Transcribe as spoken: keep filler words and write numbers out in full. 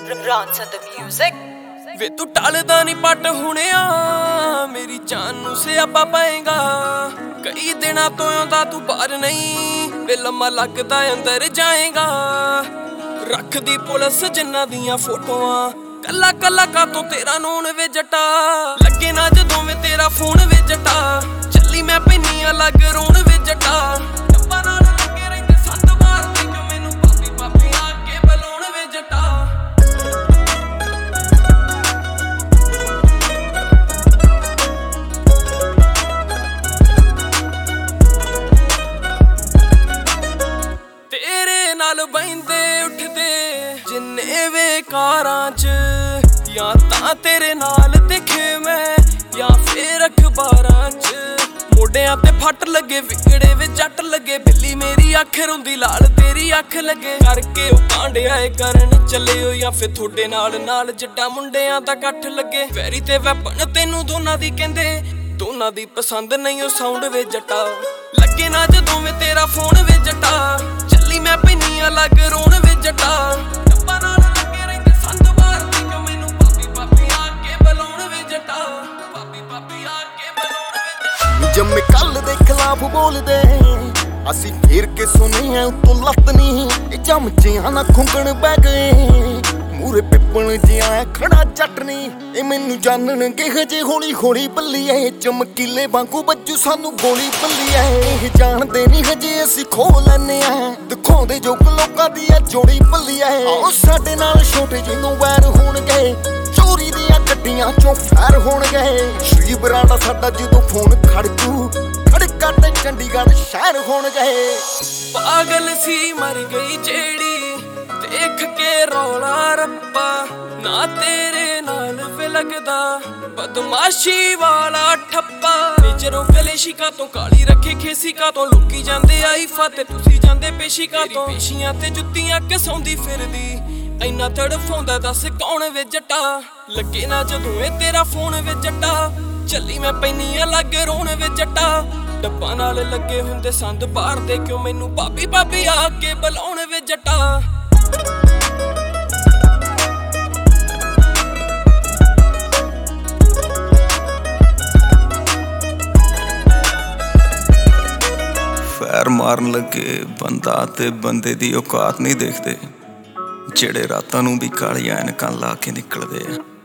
Ronson the music ਵੇ ਤੂੰ ਟਲਦਾ ਨਹੀਂ ਪੱਟ ਹੁਣਿਆ ਮੇਰੀ ਜਾਨ ਨੂੰ ਸਿਆਪਾ ਪਾਏਗਾ ਕਈ ਦਿਨਾਂ ਤੋਂ ਆਉਂਦਾ ਤੂੰ ਬਾਹਰ ਨਹੀਂ ਵੇ ਲੰਮਾ ਲੱਗਦਾ ਅੰਦਰ ਜਾਏਗਾ ਰੱਖਦੀ ਪੁਲਿਸ ਜਿੰਨਾਂ ਦੀਆਂ ਫੋਟੋਆਂ ਕੱਲਾ ਕੱਲਾ ਕਾਤੋਂ ਤੇਰਾ ਨੂਨ ਵੇ ਜੱਟਾ ਲੱਗੇ ਨਾ ਜਦੋਂ ਵੇ ਤੇਰਾ ਫੋਨ ਵੇ ਜੱਟਾ ਚੱਲੀ ਮੈਂ ਪੈਨੀ ਅਲੱਗ ਰੋਣ ਵੇ ਜੱਟਾ ਟੱਪਾ ਨਾਲ ਲੱਗੇ ਰਹਿੰਦੇ ਸੰਦ ਮਾਰਦੇ ਜੋ ਮੈਨੂੰ ਪਾਪੀ ਪਾਪੀ ਆ ਕੇ ਬੁਲਾਉਣ ਵੇ ਜੱਟਾ ਨਾਲ ਬੈਂਦੇ ਉੱਠਦੇ ਜਿੰਨੇ ਵੇ ਕਾਰਾਂ ਚ ਜਾਂ ਤਾਂ ਤੇਰੇ ਨਾਲ ਦਿਖੇ ਮੈਂ ਜਾਂ ਫੇਰ ਅਖਬਾਰਾਂ ਚ ਮੋਢਿਆਂ ਤੇ ਫੱਟ ਲੱਗੇ ਵਿਗੜੇ ਵੇ ਜੱਟ ਲੱਗੇ ਬਿੱਲੀ ਮੇਰੀ ਅੱਖ ਰੁੰਦੀ ਲਾਲ ਤੇਰੀ ਅੱਖ ਲੱਗੇ ਕਰਕੇ ਉਹ ਕਾਂਡਿਆਏ ਕਰਨ ਚੱਲੇ ਹੋ ਜਾਂ ਫੇਰ ਤੁਹਾਡੇ ਨਾਲ ਨਾਲ ਜੱਟਾਂ ਮੁੰਡਿਆਂ ਦਾ ਇਕੱਠ ਲੱਗੇ ਵੈਰੀ ਤੇ ਵੈਪਨ ਤੈਨੂੰ ਦੋਨਾਂ ਦੀ ਕਹਿੰਦੇ ਦੋਨਾਂ ਦੀ ਪਸੰਦ ਨਹੀਂ ਉਹ ਸਾਊਂਡ ਵੇ ਜੱਟਾ ਲੱਗੇ ਨਾ ਜਦੋਂ ਵੇ ਤੇਰਾ ਫੋਨ ਵੇ ਜੱਟਾ ਚੱਲੀ ਮੈਂ ਪੈਨੀ ਅਲੱਗ ਰੋਣ ਵੇ ਜੱਟਾ ਟੱਪਾ ਨਾਲ ਲੱਗੇ ਰਹਿੰਦੇ ਸੰਦ ਮਾਰਦੇ ਜੋ ਮੈਨੂੰ ਪਾਪੀ ਪਾਪੀ ਆ ਕੇ ਬੁਲਾਉਣ ਵੇ ਜੱਟਾ ਪਾਪੀ ਪਾਪੀ ਆ ਕੇ ਬੁਲਾਉਣ ਵੇ ਜੰਮੇ ਕੱਲ ਦੇ ਖਿਲਾਫ ਬੋਲਦੇ ਅਸੀਂ ਫੇਰ ਕੇ ਸੁਣੇ ਆ ਉਤੋਂ ਲੱਤ ਨਹੀਂ ਇਹ ਜੰਮਚਿਆਂ ਨਾ ਖੁੰਗਣ ਬਹਿ ਗਏ ਮੂਰੇ ਪਿੱਪਲ ਜਿਹਾ ਖੜਾ ਜੱਟ ਨਹੀਂ ਇਹ ਮੈਨੂੰ ਜਾਣਨਗੇ ਹਜੇ ਹੌਲੀ ਹੌਲੀ ਬੱਲੀਏ ਚਮਕੀਲੇ ਵਾਂਗੂ ਬੱਜੂ ਸਾਨੂੰ ਗੋਲੀ ਬੱਲੀਏ ਇਹ ਜਾਣਦੇ ਨਹੀਂ ਹਜੇ ਅਸੀਂ ਖੋ ਲੈਨੇ ਆ ਦਿਖਾਉਂਦੇ ਜੋ ਲੋਕਾਂ ਦੀ ਆ ਜੋੜੀ ਬੱਲੀਏ ਆਓ ਸਾਡੇ ਨਾਲ ਛੋਟੇ ਜਿਹਨੂੰ ਵੈਰ ਹੋਣਗੇ ਚੋਰੀ ਦੀਆਂ ਗੱਡੀਆਂ ਚੋਂ ਫੈਰ ਹੋਣਗੇ ਸ਼੍ਰੀ ਬਰਾੜਾ ਸਾਡਾ ਜਦੋਂ ਫੋਨ ਖੜਕੂ ਖੜਕਾ ਤੇ ਚੰਡੀਗੜ੍ਹ ਸ਼ਹਿਰ ਹੋਣਗੇ ਪਾਗਲ ਸੀ ਮਰ ਗਈ ਜਿਹੜੀ ਦੇਖ ਕੇ ਰੌਲਾ ਰੱਪਾ ਨਾ ਤੇਰੇ ਨਾਲ ਵੇ ਲੱਗਦਾ ਬਦਮਾਸ਼ੀ ਵਾਲਾ ਠੱਪਾ ਜਦੋਂ ਕਲੇਸ਼ੀ ਕਾ ਤੋਂ ਕਾਲੀ ਰੱਖੇ ਖੇਸੀ ਕਾ ਤੋਂ ਲੁਕੀ ਜਾਂਦੇ ਆਈ ਫਾਤੇ ਤੁਸੀਂ ਜਾਂਦੇ ਪੇਸ਼ੀ ਕਾ ਤੋਂ ਪੇਸ਼ੀਆਂ ਤੇ ਜੁੱਤੀਆਂ ਘਸਾਉਂਦੀ ਫਿਰਦੀ ਇੰਨਾ ਤੜਫਾਉਂਦਾ ਦੱਸ ਕੌਣ ਵੇ ਜੱਟਾ ਲੱਗੇ ਨਾ ਜਦੋਂ ਇਹ ਤੇਰਾ ਫੋਨ ਵੇ ਜੱਟਾ ਚੱਲੀ ਮੈਂ ਪੈਨੀ ਅਲੱਗ ਰੋਣ ਵੇ ਜੱਟਾ ਡੱਬਾ ਨਾਲ ਲੱਗੇ ਹੁੰਦੇ ਸੰਦ ਬਾਹਰ ਦੇ ਕਿਉਂ ਮੈਨੂੰ ਭਾਬੀ ਭਾਬੀ ਆ ਕੇ ਬੁਲਾਉਣ ਵੇ ਜੱਟਾ ਫੈਰ ਮਾਰਨ ਲੱਗੇ ਬੰਦਾ ਤੇ ਬੰਦੇ ਦੀ ਔਕਾਤ ਨਹੀਂ ਦੇਖਦੇ ਜਿਹੜੇ ਰਾਤਾਂ ਨੂੰ ਵੀ ਕਾਲੀਆਂ ਐਨਕਾਂ ਲਾ ਕੇ ਨਿਕਲਦੇ ਆ।